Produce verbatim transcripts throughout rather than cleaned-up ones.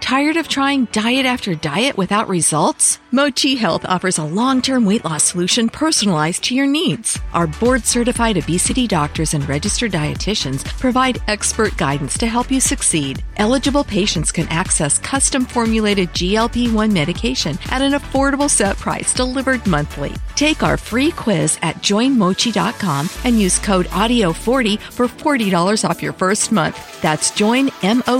Tired of trying diet after diet without results? Mochi Health offers a long-term weight loss solution personalized to your needs. Our board-certified obesity doctors and registered dietitians provide expert guidance to help you succeed. Eligible patients can access custom-formulated G L P one medication at an affordable set price delivered monthly. Take our free quiz at join mochi dot com and use code audio forty for forty dollars off your first month. That's join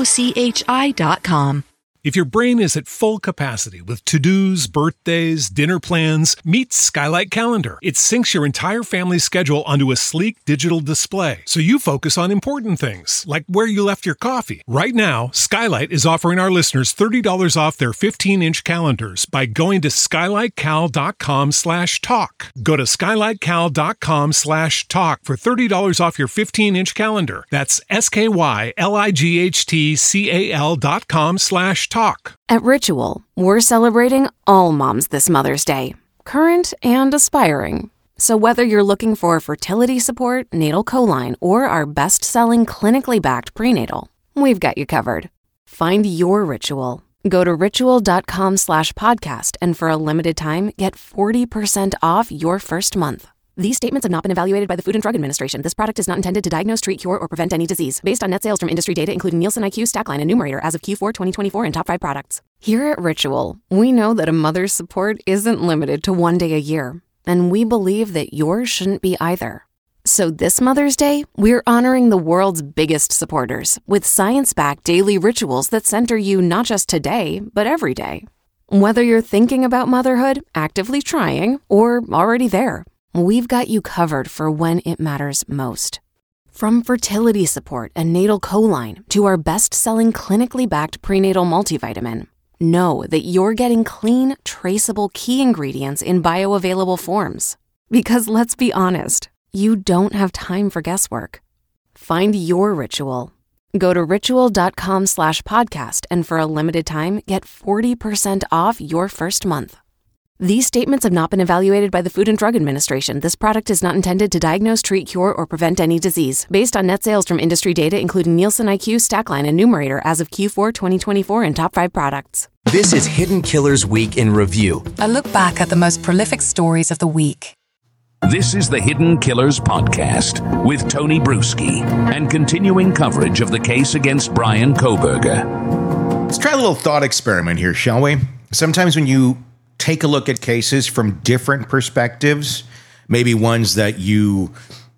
mochi dot com. If your brain is at full capacity with to-dos, birthdays, dinner plans, meet Skylight Calendar. It syncs your entire family's schedule onto a sleek digital display, so you focus on important things, like where you left your coffee. Right now, Skylight is offering our listeners thirty dollars off their fifteen-inch calendars by going to skylight cal dot com slash talk. Go to skylight cal dot com slash talk for thirty dollars off your fifteen-inch calendar. That's S K Y L I G H T C A L dot com slash talk. At Ritual, we're celebrating all moms this Mother's Day, current and aspiring. So whether you're looking for fertility support, natal choline, or our best-selling clinically backed prenatal, we've got you covered. Find your Ritual. Go to ritual dot com slash podcast and for a limited time, get forty percent off your first month. These statements have not been evaluated by the Food and Drug Administration. This product is not intended to diagnose, treat, cure, or prevent any disease. Based on net sales from industry data, including Nielsen I Q, Stackline, and Numerator as of Q four twenty twenty-four and top five products. Here at Ritual, we know that a mother's support isn't limited to one day a year, and we believe that yours shouldn't be either. So this Mother's Day, we're honoring the world's biggest supporters with science-backed daily rituals that center you not just today, but every day. Whether you're thinking about motherhood, actively trying, or already there, we've got you covered for when it matters most. From fertility support and natal choline to our best-selling clinically backed prenatal multivitamin, know that you're getting clean, traceable key ingredients in bioavailable forms. Because let's be honest, you don't have time for guesswork. Find your Ritual. Go to ritual dot com slash podcast and for a limited time, get forty percent off your first month. These statements have not been evaluated by the Food and Drug Administration. This product is not intended to diagnose, treat, cure, or prevent any disease. Based on net sales from industry data, including Nielsen I Q, Stackline, and Numerator as of Q four twenty twenty-four and top five products. This is Hidden Killers Week in Review. A look back at the most prolific stories of the week. This is the Hidden Killers Podcast with Tony Bruschi and continuing coverage of the case against Bryan Kohberger. Let's try a little thought experiment here, shall we? Sometimes when you take a look at cases from different perspectives, maybe ones that you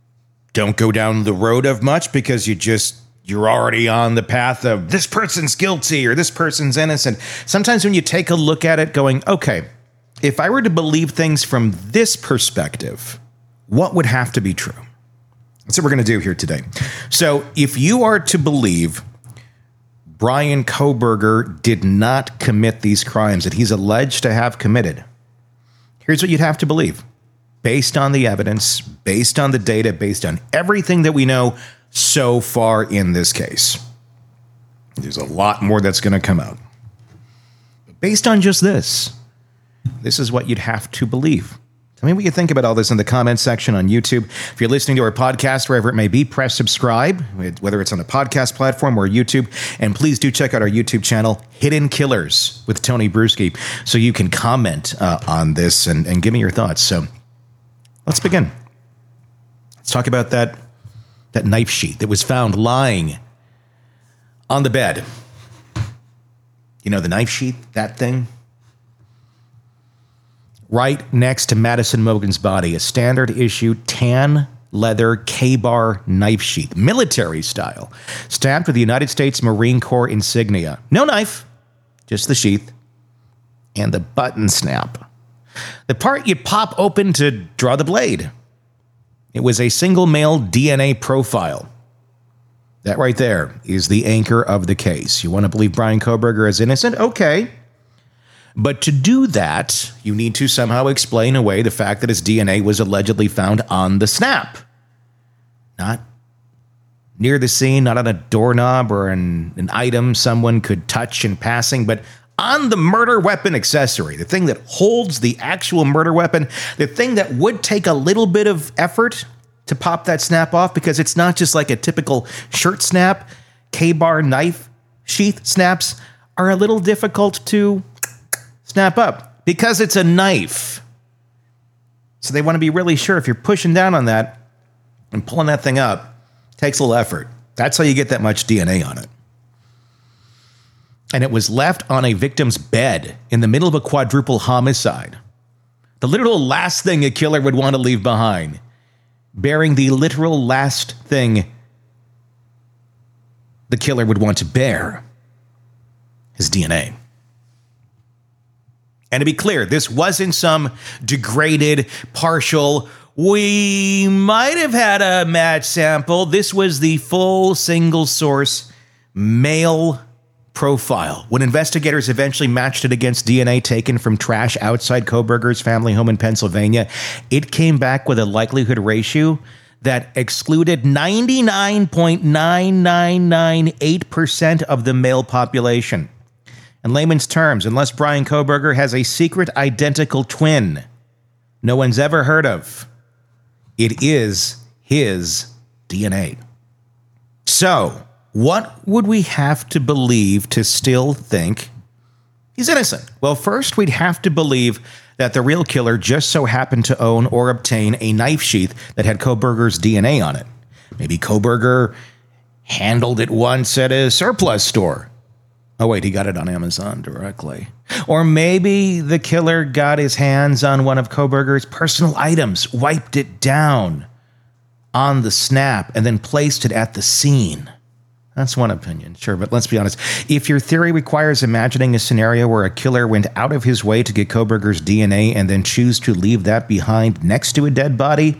don't go down the road of much because you just, you're already on the path of this person's guilty or this person's innocent. Sometimes when you take a look at it going, okay, if I were to believe things from this perspective, what would have to be true? That's what we're going to do here today. So if you are to believe Bryan Kohberger did not commit these crimes that he's alleged to have committed, here's what you'd have to believe. Based on the evidence, based on the data, based on everything that we know so far in this case. There's a lot more that's going to come out. But based on just this, this is what you'd have to believe. Tell me what you think about all this in the comments section on YouTube. If you're listening to our podcast, wherever it may be, press subscribe, whether it's on a podcast platform or YouTube. And please do check out our YouTube channel, Hidden Killers with Tony Bruschi, so you can comment uh, on this and, and give me your thoughts. So let's begin. Let's talk about that, that knife sheath that was found lying on the bed. You know, the knife sheath, that thing? Right next to Madison Mogen's body, a standard issue tan leather K-bar knife sheath, military style, stamped with the United States Marine Corps insignia. No knife, just the sheath and the button snap. The part you pop open to draw the blade. It was a single male D N A profile. That right there is the anchor of the case. You want to believe Bryan Kohberger is innocent? Okay. But to do that, you need to somehow explain away the fact that his D N A was allegedly found on the snap. Not near the scene, not on a doorknob or an, an item someone could touch in passing, but on the murder weapon accessory, the thing that holds the actual murder weapon, the thing that would take a little bit of effort to pop that snap off because it's not just like a typical shirt snap. K-bar knife sheath snaps are a little difficult to snap up because it's a knife. So they want to be really sure if you're pushing down on that and pulling that thing up, it takes a little effort. That's how you get that much D N A on it. And it was left on a victim's bed in the middle of a quadruple homicide. The literal last thing a killer would want to leave behind. Bearing the literal last thing the killer would want to bear. His D N A. And to be clear, this wasn't some degraded, partial, we might have had a match sample. This was the full single source male profile. When investigators eventually matched it against D N A taken from trash outside Kohberger's family home in Pennsylvania, it came back with a likelihood ratio that excluded ninety-nine point nine nine nine eight percent of the male population. In layman's terms, unless Bryan Kohberger has a secret identical twin no one's ever heard of, it is his D N A. So, what would we have to believe to still think he's innocent? Well, first, we'd have to believe that the real killer just so happened to own or obtain a knife sheath that had Kohberger's D N A on it. Maybe Kohberger handled it once at a surplus store. Oh, wait, he got it on Amazon directly. Or maybe the killer got his hands on one of Kohberger's personal items, wiped it down on the snap, and then placed it at the scene. That's one opinion, sure, but let's be honest. If your theory requires imagining a scenario where a killer went out of his way to get Kohberger's D N A and then choose to leave that behind next to a dead body,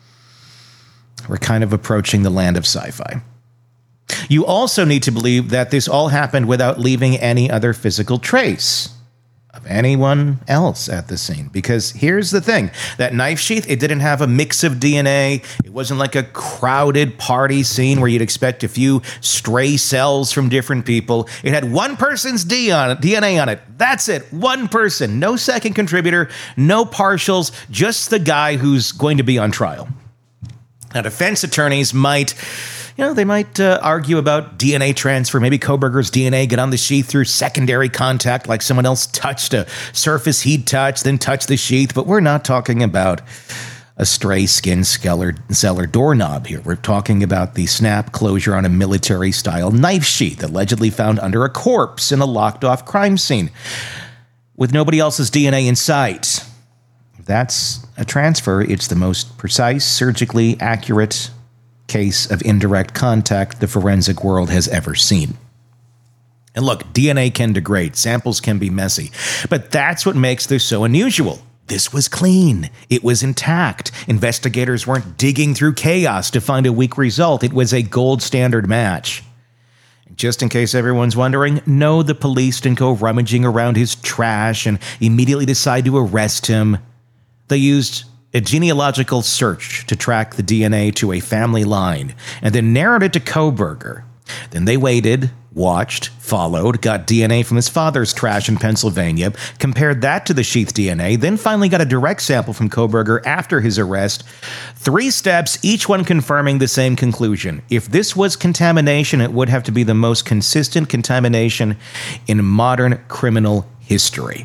we're kind of approaching the land of sci-fi. You also need to believe that this all happened without leaving any other physical trace of anyone else at the scene. Because here's the thing. That knife sheath, it didn't have a mix of D N A. It wasn't like a crowded party scene where you'd expect a few stray cells from different people. It had one person's D on it, D N A on it. That's it. One person. No second contributor. No partials. Just the guy who's going to be on trial. Now, defense attorneys might... You know, they might uh, argue about D N A transfer. Maybe Kohberger's D N A get on the sheath through secondary contact, like someone else touched a surface he'd touched, then touched the sheath. But we're not talking about a stray skin cellar, cellar doorknob here. We're talking about the snap closure on a military-style knife sheath, allegedly found under a corpse in a locked-off crime scene, with nobody else's D N A in sight. If that's a transfer, it's the most precise, surgically accurate case of indirect contact the forensic world has ever seen. And look, D N A can degrade, samples can be messy, but that's what makes this so unusual. This was clean. It was intact. Investigators weren't digging through chaos to find a weak result. It was a gold standard match. Just in case everyone's wondering, no, the police didn't go rummaging around his trash and immediately decide to arrest him. They used a genealogical search to track the D N A to a family line, and then narrowed it to Kohberger. Then they waited, watched, followed, got D N A from his father's trash in Pennsylvania, compared that to the sheath D N A, then finally got a direct sample from Kohberger after his arrest. Three steps, each one confirming the same conclusion. If this was contamination, it would have to be the most consistent contamination in modern criminal history.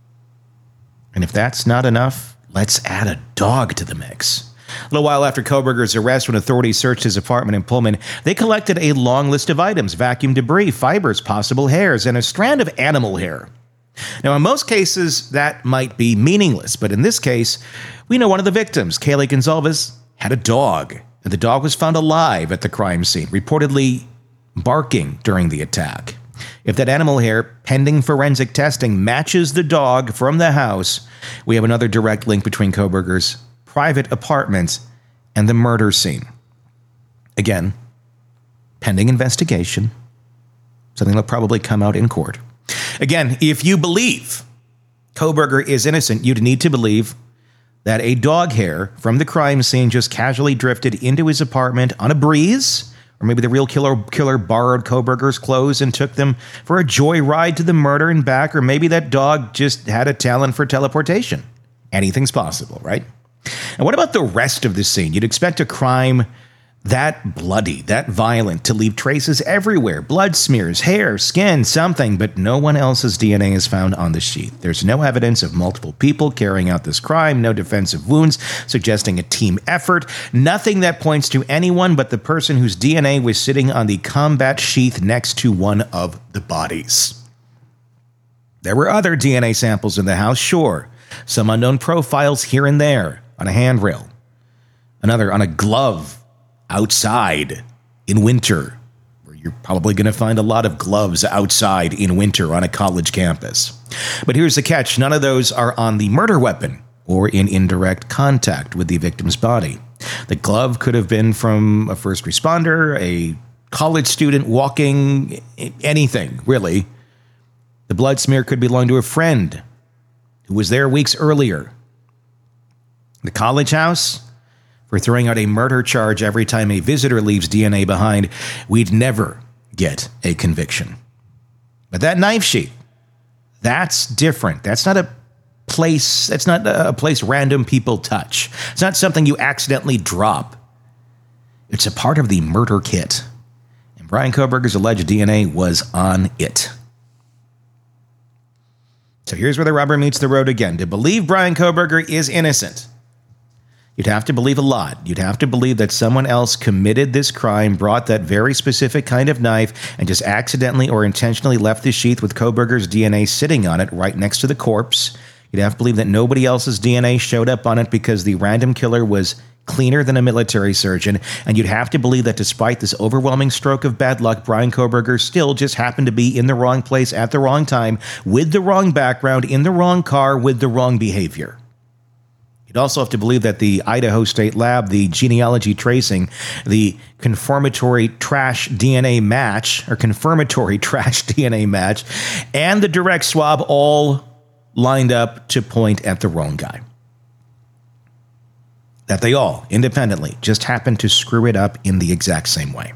And if that's not enough, let's add a dog to the mix. A little while after Kohberger's arrest, when authorities searched his apartment in Pullman, they collected a long list of items: vacuum debris, fibers, possible hairs, and a strand of animal hair. Now, in most cases, that might be meaningless, but in this case, we know one of the victims, Kaylee Gonzalez, had a dog. The dog was found alive at the crime scene, reportedly barking during the attack. If that animal hair, pending forensic testing, matches the dog from the house, we have another direct link between Kohberger's private apartment and the murder scene. Again, pending investigation, something that'll probably come out in court. Again, if you believe Kohberger is innocent, you'd need to believe that a dog hair from the crime scene just casually drifted into his apartment on a breeze. Or maybe the real killer killer borrowed Kohberger's clothes and took them for a joyride to the murder and back. Or maybe that dog just had a talent for teleportation. Anything's possible, right? And what about the rest of the scene? You'd expect a crime that bloody, that violent, to leave traces everywhere, blood smears, hair, skin, something, but no one else's D N A is found on the sheet. There's no evidence of multiple people carrying out this crime, no defensive wounds suggesting a team effort, nothing that points to anyone but the person whose D N A was sitting on the combat sheath next to one of the bodies. There were other D N A samples in the house, sure, some unknown profiles here and there on a handrail, another on a glove outside in winter, where you're probably going to find a lot of gloves outside in winter on a college campus. But here's the catch. None of those are on the murder weapon or in indirect contact with the victim's body. The glove could have been from a first responder, a college student walking, anything, really. The blood smear could belong to a friend who was there weeks earlier. The college house, for throwing out a murder charge every time a visitor leaves D N A behind, we'd never get a conviction. But that knife sheath, that's different. That's not a place, that's not a place random people touch. It's not something you accidentally drop. It's a part of the murder kit. And Bryan Kohberger's alleged D N A was on it. So here's where the rubber meets the road again. To believe Bryan Kohberger is innocent, you'd have to believe a lot. You'd have to believe that someone else committed this crime, brought that very specific kind of knife, and just accidentally or intentionally left the sheath with Kohberger's D N A sitting on it right next to the corpse. You'd have to believe that nobody else's D N A showed up on it because the random killer was cleaner than a military surgeon. And you'd have to believe that despite this overwhelming stroke of bad luck, Bryan Kohberger still just happened to be in the wrong place at the wrong time, with the wrong background, in the wrong car, with the wrong behavior. You'd also have to believe that the Idaho State Lab, the genealogy tracing, the confirmatory trash D N A match, or confirmatory trash D N A match, and the direct swab all lined up to point at the wrong guy. That they all, independently, just happened to screw it up in the exact same way.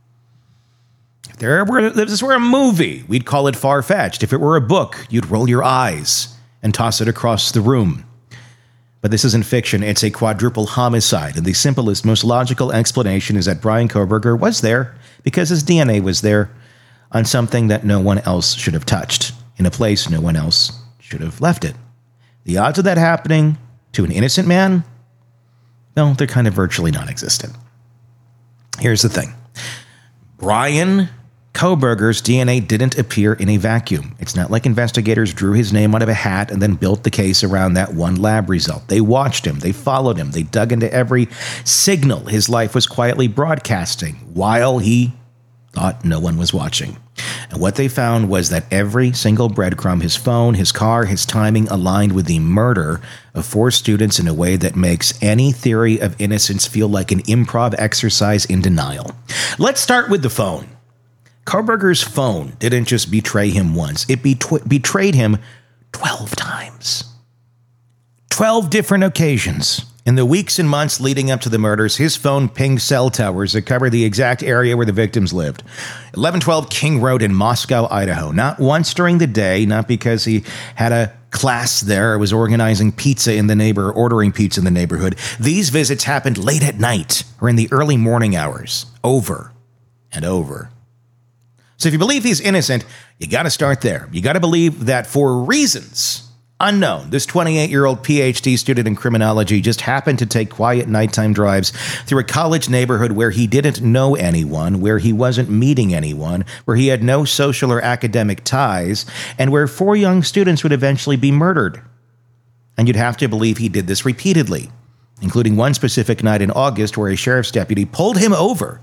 If there were, if this were a movie, we'd call it far-fetched. If it were a book, you'd roll your eyes and toss it across the room. But this isn't fiction, it's a quadruple homicide, and the simplest, most logical explanation is that Bryan Kohberger was there because his D N A was there on something that no one else should have touched, in a place no one else should have left it. The odds of that happening to an innocent man, well, they're kind of virtually non-existent. Here's the thing. Bryan Kohberger's D N A didn't appear in a vacuum. It's not like investigators drew his name out of a hat and then built the case around that one lab result. They watched him. They followed him. They dug into every signal his life was quietly broadcasting while he thought no one was watching. And what they found was that every single breadcrumb, his phone, his car, his timing, aligned with the murder of four students in a way that makes any theory of innocence feel like an improv exercise in denial. Let's start with the phone. Kohberger's phone didn't just betray him once. It betw- betrayed him twelve times. twelve different occasions. In the weeks and months leading up to the murders, his phone pinged cell towers that covered the exact area where the victims lived. eleven twelve King Road in Moscow, Idaho. Not once during the day, not because he had a class there or was organizing pizza in the neighbor, ordering pizza in the neighborhood. These visits happened late at night or in the early morning hours, over and over. So if you believe he's innocent, you got to start there. You got to believe that for reasons unknown, this twenty-eight-year-old P H D student in criminology just happened to take quiet nighttime drives through a college neighborhood where he didn't know anyone, where he wasn't meeting anyone, where he had no social or academic ties, and where four young students would eventually be murdered. And you'd have to believe he did this repeatedly, including one specific night in August where a sheriff's deputy pulled him over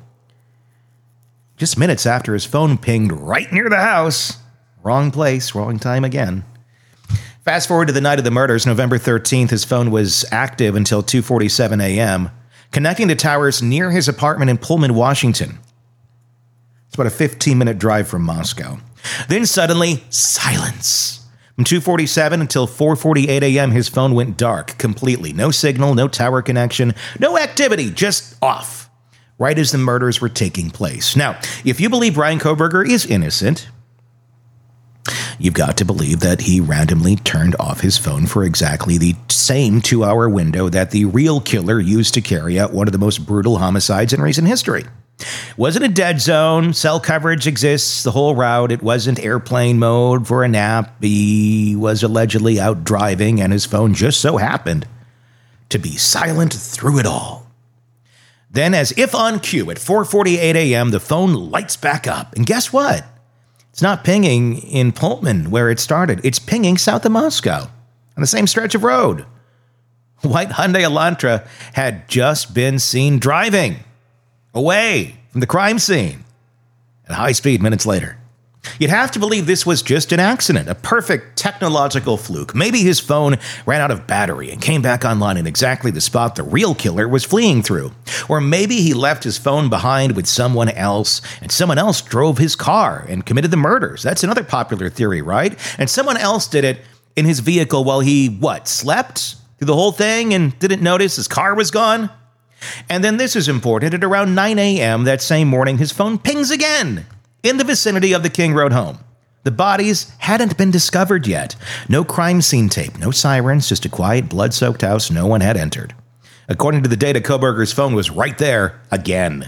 just minutes after his phone pinged right near the house. Wrong place, wrong time again. Fast forward to the night of the murders, November thirteenth, his phone was active until two forty-seven a.m., connecting to towers near his apartment in Pullman, Washington. It's about a fifteen-minute drive from Moscow. Then suddenly, silence. From two forty-seven until four forty-eight a.m., his phone went dark completely. No signal, no tower connection, no activity, just off, right as the murders were taking place. Now, if you believe Bryan Kohberger is innocent, you've got to believe that he randomly turned off his phone for exactly the same two-hour window that the real killer used to carry out one of the most brutal homicides in recent history. Wasn't a dead zone. Cell coverage exists the whole route. It wasn't airplane mode for a nap. He was allegedly out driving, and his phone just so happened to be silent through it all. Then, as if on cue, at four forty-eight a.m., the phone lights back up. And guess what? It's not pinging in Pullman, where it started. It's pinging south of Moscow, on the same stretch of road. White Hyundai Elantra had just been seen driving away from the crime scene at high speed minutes later. You'd have to believe this was just an accident, a perfect technological fluke. Maybe his phone ran out of battery and came back online in exactly the spot the real killer was fleeing through. Or maybe he left his phone behind with someone else, and someone else drove his car and committed the murders. That's another popular theory, right? And someone else did it in his vehicle while he, what, slept through the whole thing and didn't notice his car was gone? And then this is important. At around nine a.m. that same morning, his phone pings again in the vicinity of the King Road home. The bodies hadn't been discovered yet. No crime scene tape, no sirens, just a quiet, blood-soaked house no one had entered. According to the data, Kohberger's phone was right there again.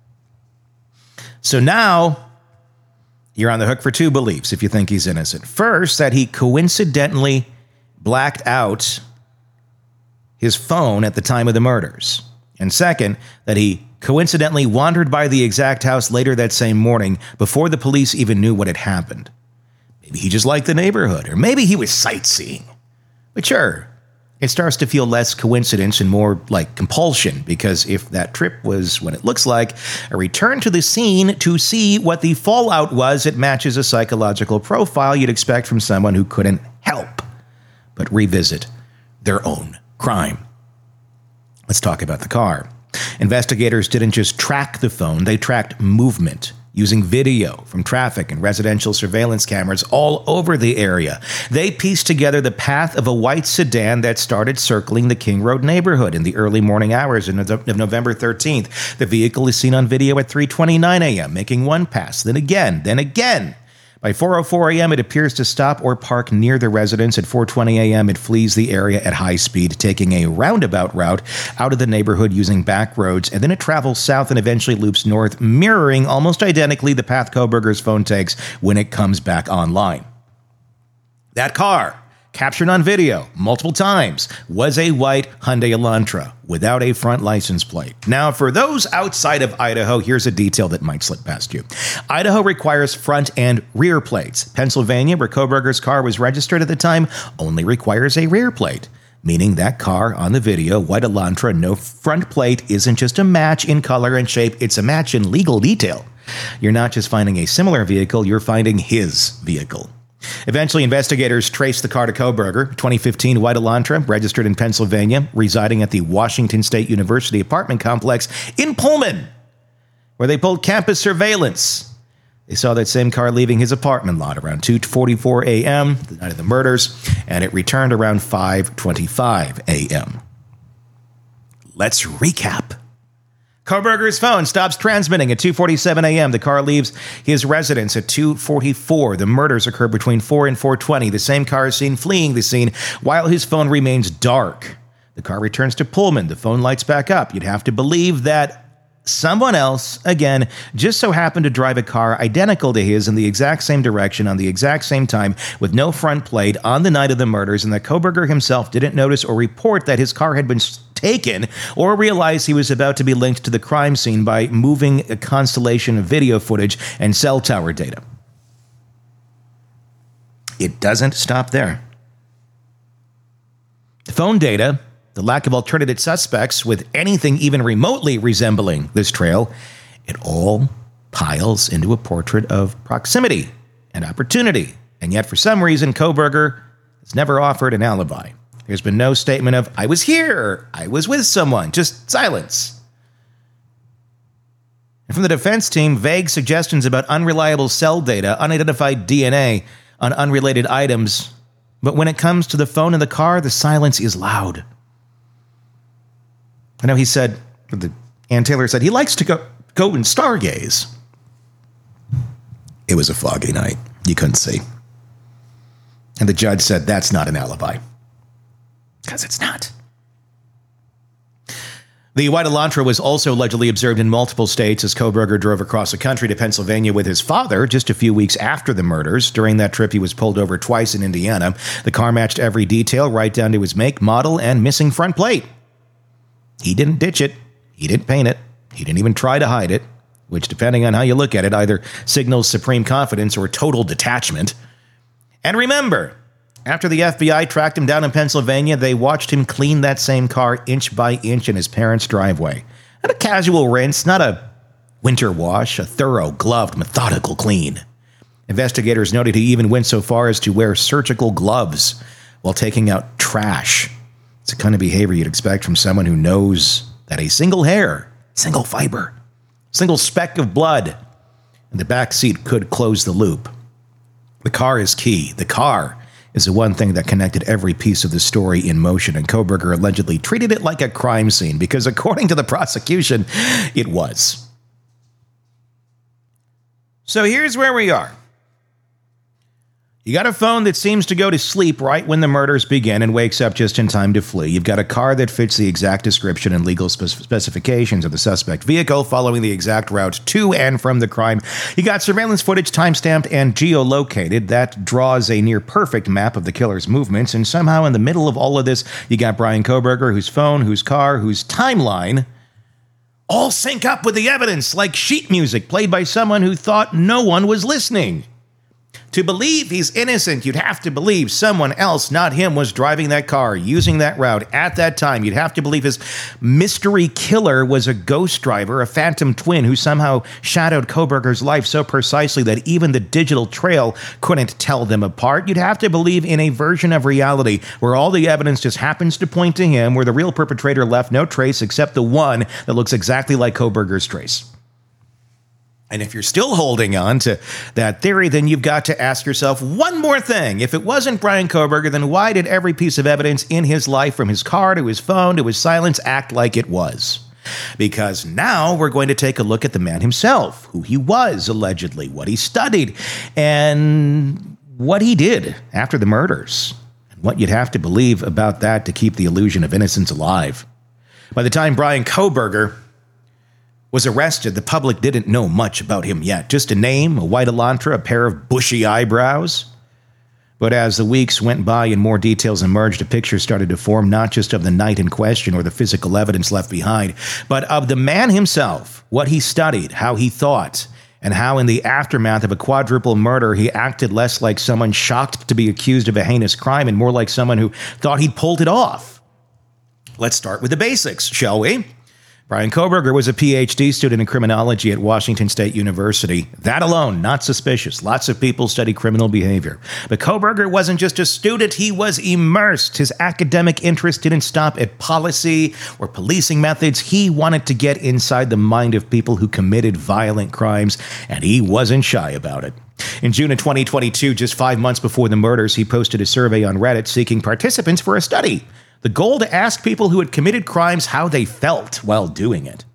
So now, you're on the hook for two beliefs if you think he's innocent. First, that he coincidentally blacked out his phone at the time of the murders. And second, that he coincidentally wandered by the exact house later that same morning before the police even knew what had happened. Maybe he just liked the neighborhood, or maybe he was sightseeing. But sure, it starts to feel less coincidence and more like compulsion, because if that trip was what it looks like, a return to the scene to see what the fallout was, it matches a psychological profile you'd expect from someone who couldn't help but revisit their own crime. Let's talk about the car. Investigators didn't just track the phone, they tracked movement using video from traffic and residential surveillance cameras all over the area. They pieced together the path of a white sedan that started circling the King Road neighborhood in the early morning hours of November thirteenth. The vehicle is seen on video at three twenty-nine a.m., making one pass, then again, then again. By four oh four a.m., it appears to stop or park near the residence. At four twenty a.m., it flees the area at high speed, taking a roundabout route out of the neighborhood using back roads, and then it travels south and eventually loops north, mirroring almost identically the path Kohberger's phone takes when it comes back online. That car, captured on video multiple times, was a white Hyundai Elantra without a front license plate. Now, for those outside of Idaho, here's a detail that might slip past you. Idaho requires front and rear plates. Pennsylvania, where Kohberger's car was registered at the time, only requires a rear plate, meaning that car on the video, white Elantra, no front plate, isn't just a match in color and shape, it's a match in legal detail. You're not just finding a similar vehicle, you're finding his vehicle. Eventually, investigators traced the car to Kohberger, twenty fifteen white Elantra, registered in Pennsylvania, residing at the Washington State University apartment complex in Pullman, where they pulled campus surveillance. They saw that same car leaving his apartment lot around two forty-four a.m., the night of the murders, and it returned around five twenty-five a.m. Let's recap. Kohberger's phone stops transmitting at two forty-seven a.m. The car leaves his residence at two forty-four. The murders occur between four and four twenty. The same car is seen fleeing the scene while his phone remains dark. The car returns to Pullman. The phone lights back up. You'd have to believe that someone else, again, just so happened to drive a car identical to his in the exact same direction on the exact same time with no front plate on the night of the murders, and that Kohberger himself didn't notice or report that his car had been taken or realize he was about to be linked to the crime scene by moving a constellation of video footage and cell tower data. It doesn't stop there. The phone data, the lack of alternative suspects with anything even remotely resembling this trail, it all piles into a portrait of proximity and opportunity. And yet, for some reason, Kohberger has never offered an alibi. There's been no statement of, I was here, I was with someone, just silence. And from the defense team, vague suggestions about unreliable cell data, unidentified D N A on unrelated items. But when it comes to the phone in the car, the silence is loud. I know he said, the Ann Taylor said, he likes to go, go and stargaze. It was a foggy night. You couldn't see. And the judge said, that's not an alibi. Because it's not. The white Elantra was also allegedly observed in multiple states as Kohberger drove across the country to Pennsylvania with his father just a few weeks after the murders. During that trip, he was pulled over twice in Indiana. The car matched every detail, right down to his make, model, and missing front plate. He didn't ditch it. He didn't paint it. He didn't even try to hide it, which, depending on how you look at it, either signals supreme confidence or total detachment. And remember, after the F B I tracked him down in Pennsylvania, they watched him clean that same car inch by inch in his parents' driveway. Not a casual rinse, not a winter wash, a thorough, gloved, methodical clean. Investigators noted he even went so far as to wear surgical gloves while taking out trash. It's the kind of behavior you'd expect from someone who knows that a single hair, single fiber, single speck of blood in the back seat could close the loop. The car is key. The car is the one thing that connected every piece of the story in motion, and Kohberger allegedly treated it like a crime scene because, according to the prosecution, it was. So here's where we are. You got a phone that seems to go to sleep right when the murders begin and wakes up just in time to flee. You've got a car that fits the exact description and legal spe- specifications of the suspect vehicle, following the exact route to and from the crime. You got surveillance footage timestamped and geolocated that draws a near-perfect map of the killer's movements, and somehow in the middle of all of this, you got Bryan Kohberger, whose phone, whose car, whose timeline all sync up with the evidence like sheet music played by someone who thought no one was listening. To believe he's innocent, you'd have to believe someone else, not him, was driving that car, using that route at that time. You'd have to believe his mystery killer was a ghost driver, a phantom twin who somehow shadowed Kohberger's life so precisely that even the digital trail couldn't tell them apart. You'd have to believe in a version of reality where all the evidence just happens to point to him, where the real perpetrator left no trace except the one that looks exactly like Kohberger's trace. And if you're still holding on to that theory, then you've got to ask yourself one more thing. If it wasn't Bryan Kohberger, then why did every piece of evidence in his life, from his car to his phone to his silence, act like it was? Because now we're going to take a look at the man himself, who he was, allegedly, what he studied, and what he did after the murders, and what you'd have to believe about that to keep the illusion of innocence alive. By the time Bryan Kohberger was arrested, the public didn't know much about him yet. Just a name, a white Elantra, a pair of bushy eyebrows. But as the weeks went by and more details emerged, a picture started to form not just of the night in question or the physical evidence left behind, but of the man himself, what he studied, how he thought, and how in the aftermath of a quadruple murder, he acted less like someone shocked to be accused of a heinous crime and more like someone who thought he'd pulled it off. Let's start with the basics, shall we? Bryan Kohberger was a P H D student in criminology at Washington State University. That alone, not suspicious. Lots of people study criminal behavior. But Kohberger wasn't just a student, he was immersed. His academic interest didn't stop at policy or policing methods. He wanted to get inside the mind of people who committed violent crimes, and he wasn't shy about it. In June of twenty twenty-two, just five months before the murders, he posted a survey on Reddit seeking participants for a study. The goal to ask people who had committed crimes how they felt while doing it.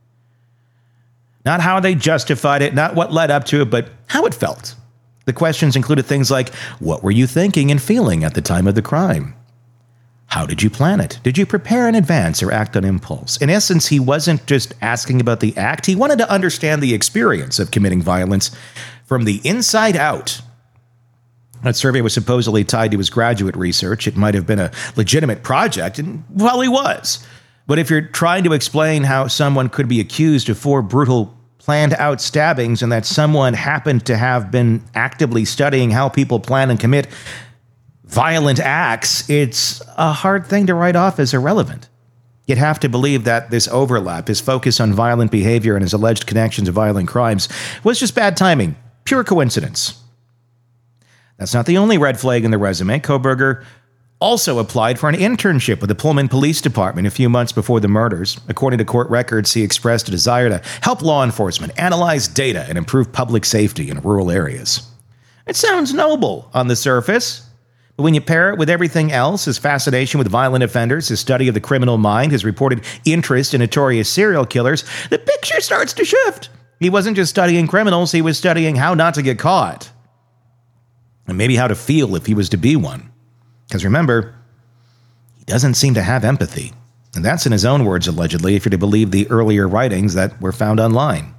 Not how they justified it, not what led up to it, but how it felt. The questions included things like, what were you thinking and feeling at the time of the crime? How did you plan it? Did you prepare in advance or act on impulse? In essence, he wasn't just asking about the act. He wanted to understand the experience of committing violence from the inside out. That survey was supposedly tied to his graduate research. It might have been a legitimate project, and probably was. But if you're trying to explain how someone could be accused of four brutal, planned-out stabbings and that someone happened to have been actively studying how people plan and commit violent acts, it's a hard thing to write off as irrelevant. You'd have to believe that this overlap, his focus on violent behavior and his alleged connection to violent crimes, was just bad timing, pure coincidence. That's not the only red flag in the resume. Kohberger also applied for an internship with the Pullman Police Department a few months before the murders. According to court records, he expressed a desire to help law enforcement analyze data and improve public safety in rural areas. It sounds noble on the surface, but when you pair it with everything else, his fascination with violent offenders, his study of the criminal mind, his reported interest in notorious serial killers, the picture starts to shift. He wasn't just studying criminals, he was studying how not to get caught. and maybe how to feel if he was to be one. Because remember, he doesn't seem to have empathy. And that's in his own words, allegedly, if you're to believe the earlier writings that were found online.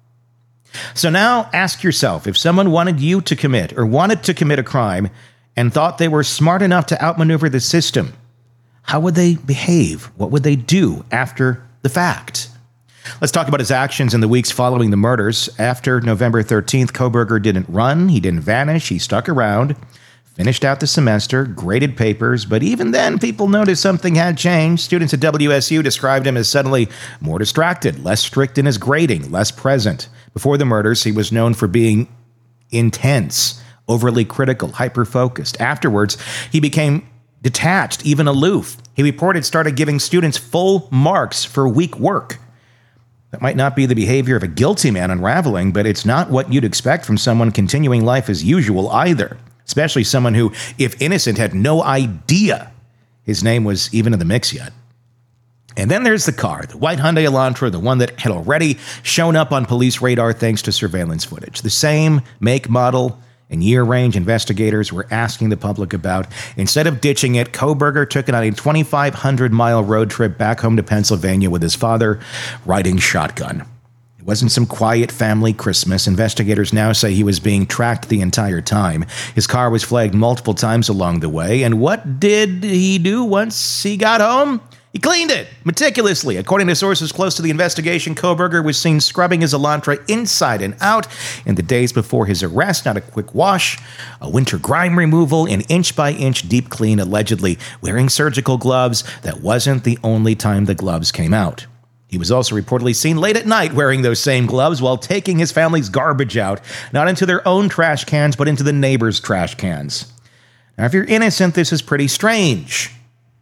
So now ask yourself, if someone wanted you to commit or wanted to commit a crime and thought they were smart enough to outmaneuver the system, how would they behave? What would they do after the fact? Let's talk about his actions in the weeks following the murders. After November thirteenth, Kohberger didn't run, he didn't vanish, he stuck around, finished out the semester, graded papers, but even then, people noticed something had changed. Students at W S U described him as suddenly more distracted, less strict in his grading, less present. Before the murders, he was known for being intense, overly critical, hyper-focused. Afterwards, he became detached, even aloof. He reported started giving students full marks for weak work. That might not be the behavior of a guilty man unraveling, but it's not what you'd expect from someone continuing life as usual either, especially someone who, if innocent, had no idea his name was even in the mix yet. And then there's the car, the white Hyundai Elantra, the one that had already shown up on police radar thanks to surveillance footage. The same make, model, and year range investigators were asking the public about. Instead of ditching it, Kohberger took it on a twenty-five hundred mile road trip back home to Pennsylvania with his father, riding shotgun. It wasn't some quiet family Christmas. Investigators now say he was being tracked the entire time. His car was flagged multiple times along the way. And what did he do once he got home? He cleaned it meticulously. According to sources close to the investigation, Kohberger was seen scrubbing his Elantra inside and out in the days before his arrest. Not a quick wash, a winter grime removal, an inch-by-inch deep clean, allegedly wearing surgical gloves. That wasn't the only time the gloves came out. He was also reportedly seen late at night wearing those same gloves while taking his family's garbage out, not into their own trash cans, but into the neighbors' trash cans. Now, if you're innocent, this is pretty strange.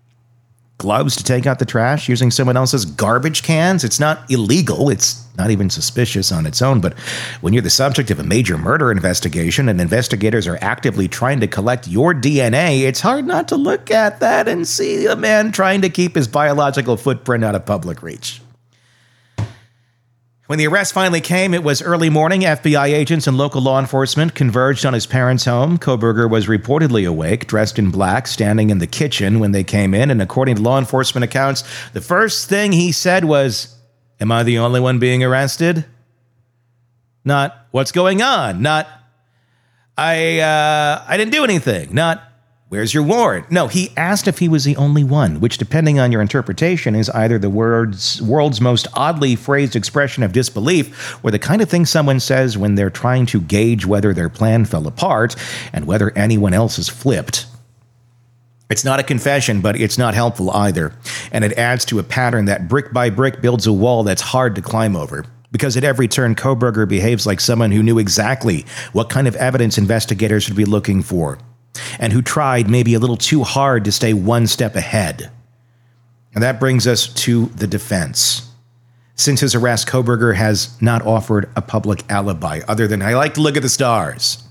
Gloves to take out the trash using someone else's garbage cans? It's not illegal. It's not even suspicious on its own. But when you're the subject of a major murder investigation and investigators are actively trying to collect your D N A, it's hard not to look at that and see a man trying to keep his biological footprint out of public reach. When the arrest finally came, it was early morning. F B I agents and local law enforcement converged on his parents' home. Kohberger was reportedly awake, dressed in black, standing in the kitchen when they came in. And according to law enforcement accounts, the first thing he said was, "Am I the only one being arrested?" Not, "What's going on?" Not, I, uh, I didn't do anything. Not, "Where's your warrant?" No, he asked if he was the only one, which, depending on your interpretation, is either the world's, world's most oddly phrased expression of disbelief or the kind of thing someone says when they're trying to gauge whether their plan fell apart and whether anyone else is flipped. It's not a confession, but it's not helpful either, and it adds to a pattern that brick by brick builds a wall that's hard to climb over. Because at every turn, Kohberger behaves like someone who knew exactly what kind of evidence investigators would be looking for, and who tried maybe a little too hard to stay one step ahead. And that brings us to the defense. Since his arrest, Kohberger has not offered a public alibi other than, "I like to look at the stars."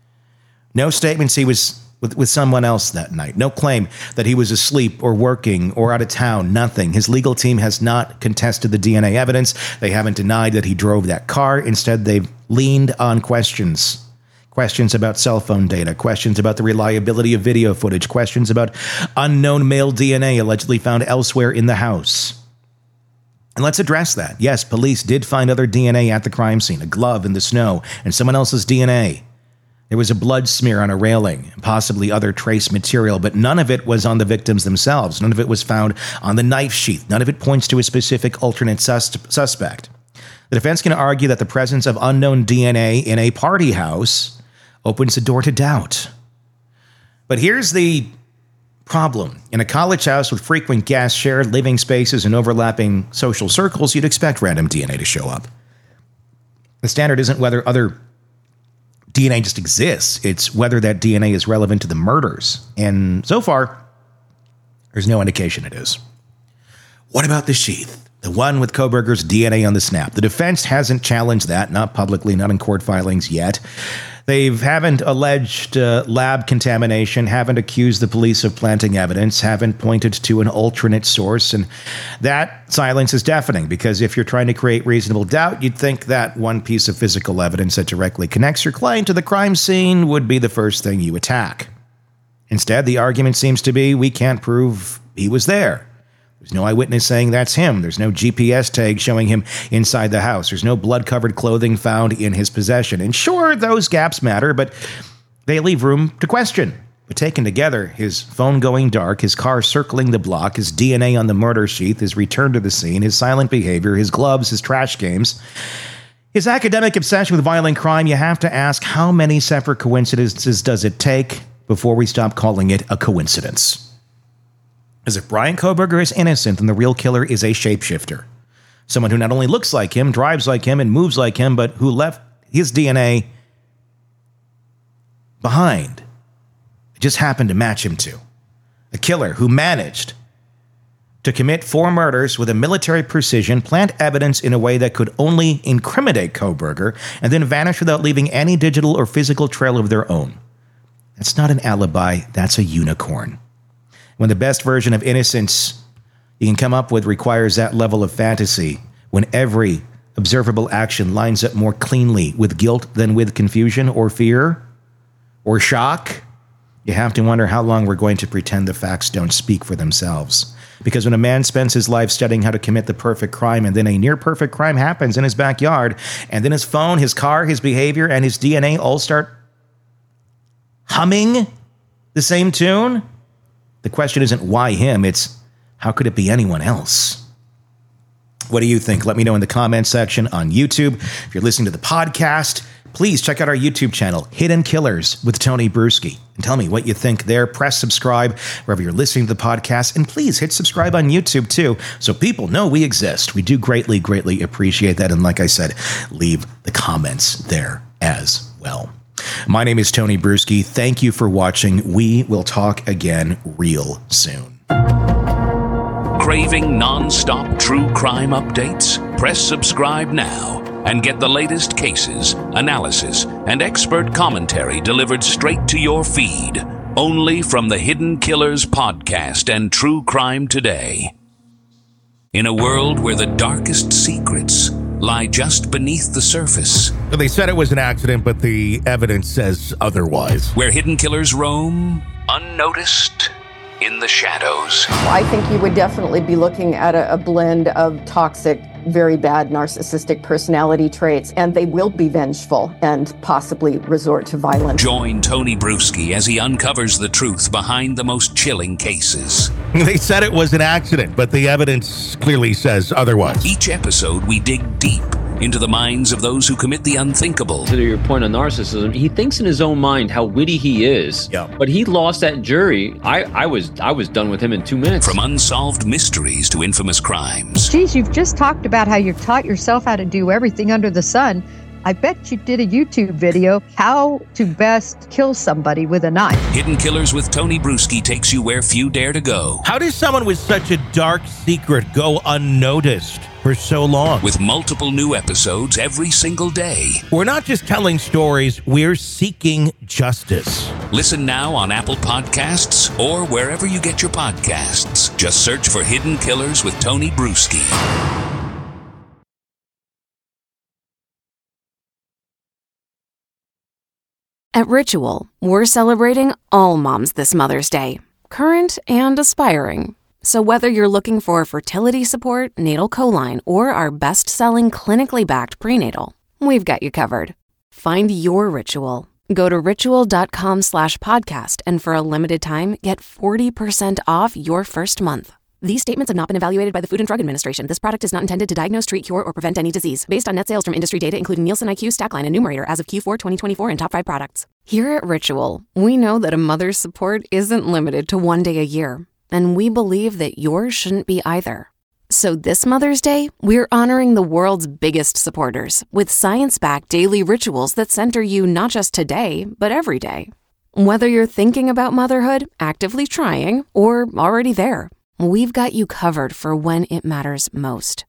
No statements he was with, with someone else that night. No claim that he was asleep or working or out of town. Nothing. His legal team has not contested the D N A evidence. They haven't denied that he drove that car. Instead, they've leaned on questions. Questions about cell phone data, questions about the reliability of video footage, questions about unknown male D N A allegedly found elsewhere in the house. And let's address that. Yes, police did find other D N A at the crime scene, a glove in the snow, and someone else's D N A. There was a blood smear on a railing, possibly other trace material, but none of it was on the victims themselves. None of it was found on the knife sheath. None of it points to a specific alternate sus- suspect. The defense can argue that the presence of unknown D N A in a party house opens the door to doubt. But here's the problem. In a college house with frequent guests, shared living spaces, and overlapping social circles, you'd expect random D N A to show up. The standard isn't whether other D N A just exists. It's whether that D N A is relevant to the murders. And so far, there's no indication it is. What about the sheath? The one with Kohberger's D N A on the snap. The defense hasn't challenged that, not publicly, not in court filings yet. They haven't alleged uh, lab contamination, haven't accused the police of planting evidence, haven't pointed to an alternate source. And that silence is deafening, because if you're trying to create reasonable doubt, you'd think that one piece of physical evidence that directly connects your client to the crime scene would be the first thing you attack. Instead, the argument seems to be, we can't prove he was there. There's no eyewitness saying that's him. There's no G P S tag showing him inside the house. There's no blood-covered clothing found in his possession. And sure, those gaps matter, but they leave room to question. But taken together, his phone going dark, his car circling the block, his D N A on the murder sheath, his return to the scene, his silent behavior, his gloves, his trash games, his academic obsession with violent crime, you have to ask, how many separate coincidences does it take before we stop calling it a coincidence? As if Bryan Kohberger is innocent and the real killer is a shapeshifter. Someone who not only looks like him, drives like him, and moves like him, but who left his D N A behind. It just happened to match him to. A killer who managed to commit four murders with a military precision, plant evidence in a way that could only incriminate Kohberger, and then vanish without leaving any digital or physical trail of their own. That's not an alibi, that's a unicorn. When the best version of innocence you can come up with requires that level of fantasy, when every observable action lines up more cleanly with guilt than with confusion or fear or shock, you have to wonder how long we're going to pretend the facts don't speak for themselves. Because when a man spends his life studying how to commit the perfect crime, and then a near-perfect crime happens in his backyard, and then his phone, his car, his behavior, and his D N A all start humming the same tune, the question isn't why him, it's how could it be anyone else? What do you think? Let me know in the comments section on YouTube. If you're listening to the podcast, please check out our YouTube channel, Hidden Killers with Tony Bruschi, and tell me what you think there. Press subscribe wherever you're listening to the podcast, and please hit subscribe on YouTube too, so people know we exist. We do greatly, greatly appreciate that, and like I said, leave the comments there as well. My name is Tony Bruschi. Thank you for watching. We will talk again real soon. Craving non-stop true crime updates? Press subscribe now and get the latest cases, analysis, and expert commentary delivered straight to your feed, only from the Hidden Killers podcast and True Crime Today. In a world where the darkest secrets lie just beneath the surface. They said it was an accident, but the evidence says otherwise. Where hidden killers roam, unnoticed, in the shadows. I think you would definitely be looking at a, a blend of toxic, very bad narcissistic personality traits, and they will be vengeful and possibly resort to violence. Join Tony Bruschi as he uncovers the truth behind the most chilling cases. They said it was an accident, but the evidence clearly says otherwise. Each episode, we dig deep into the minds of those who commit the unthinkable. To your point on narcissism, he thinks in his own mind how witty he is. Yeah. But he lost that jury. I, I was I was done with him in two minutes. From unsolved mysteries to infamous crimes. Geez, you've just talked about how you've taught yourself how to do everything under the sun. I bet you did a YouTube video, how to best kill somebody with a knife. Hidden Killers with Tony Bruschi takes you where few dare to go. How does someone with such a dark secret go unnoticed for so long? With multiple new episodes every single day. We're not just telling stories, we're seeking justice. Listen now on Apple Podcasts or wherever you get your podcasts. Just search for Hidden Killers with Tony Bruschi. At Ritual, we're celebrating all moms this Mother's Day, current and aspiring. So whether you're looking for fertility support, natal choline, or our best-selling clinically backed prenatal, we've got you covered. Find your Ritual. Go to ritual.com slash podcast, and for a limited time, get forty percent off your first month. These statements have not been evaluated by the Food and Drug Administration. This product is not intended to diagnose, treat, cure, or prevent any disease. Based on net sales from industry data, including Nielsen I Q, Stackline, and Numerator as of Q four twenty twenty-four and top five products. Here at Ritual, we know that a mother's support isn't limited to one day a year, and we believe that yours shouldn't be either. So this Mother's Day, we're honoring the world's biggest supporters with science-backed daily rituals that center you not just today, but every day. Whether you're thinking about motherhood, actively trying, or already there, we've got you covered for when it matters most.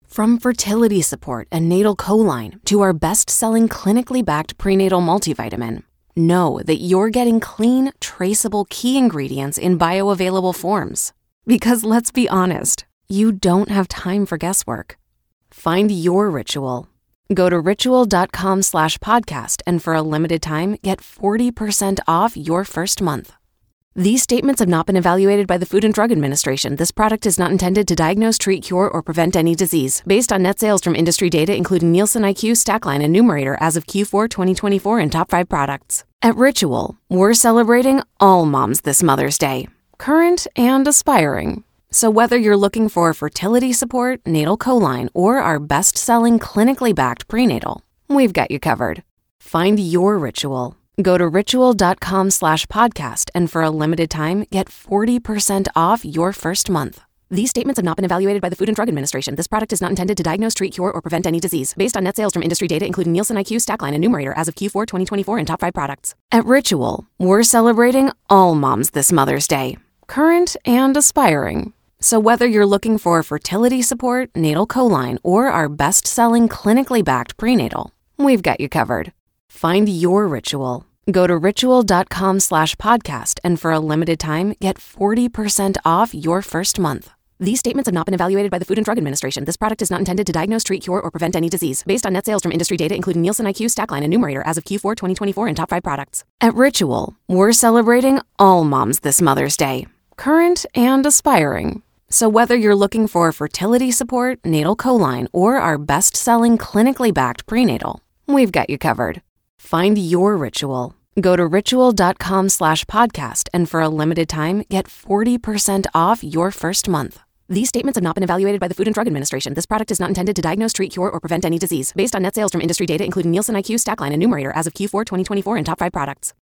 From fertility support and natal choline to our best-selling clinically backed prenatal multivitamin, know that you're getting clean, traceable key ingredients in bioavailable forms. Because let's be honest, you don't have time for guesswork. Find your ritual. Go to ritual.com slash podcast and for a limited time, get forty percent off your first month. These statements have not been evaluated by the Food and Drug Administration. This product is not intended to diagnose, treat, cure, or prevent any disease. Based on net sales from industry data, including Nielsen I Q, Stackline, and Numerator as of Q four twenty twenty-four and top five products. At Ritual, we're celebrating all moms this Mother's Day, current and aspiring. So whether you're looking for fertility support, natal choline, or our best-selling clinically backed prenatal, we've got you covered. Find your ritual. Go to ritual.com slash podcast and for a limited time, get forty percent off your first month. These statements have not been evaluated by the Food and Drug Administration. This product is not intended to diagnose, treat, cure, or prevent any disease. Based on net sales from industry data, including Nielsen I Q, Stackline, and Numerator as of Q four twenty twenty-four and top five products. At Ritual, we're celebrating all moms this Mother's Day, current and aspiring. So whether you're looking for fertility support, natal choline, or our best-selling clinically backed prenatal, we've got you covered. Find your ritual. Go to ritual.com slash podcast and for a limited time, get forty percent off your first month. These statements have not been evaluated by the Food and Drug Administration. This product is not intended to diagnose, treat, cure, or prevent any disease. Based on net sales from industry data, including Nielsen I Q, Stackline, and Numerator as of Q four twenty twenty-four and top five products. At Ritual, we're celebrating all moms this Mother's Day, current and aspiring. So whether you're looking for fertility support, natal choline, or our best-selling clinically backed prenatal, we've got you covered. Find your ritual. Go to ritual.com slash podcast and for a limited time, get forty percent off your first month. These statements have not been evaluated by the Food and Drug Administration. This product is not intended to diagnose, treat, cure, or prevent any disease. Based on net sales from industry data, including Nielsen I Q, Stackline, and Numerator as of Q four twenty twenty-four and top five products.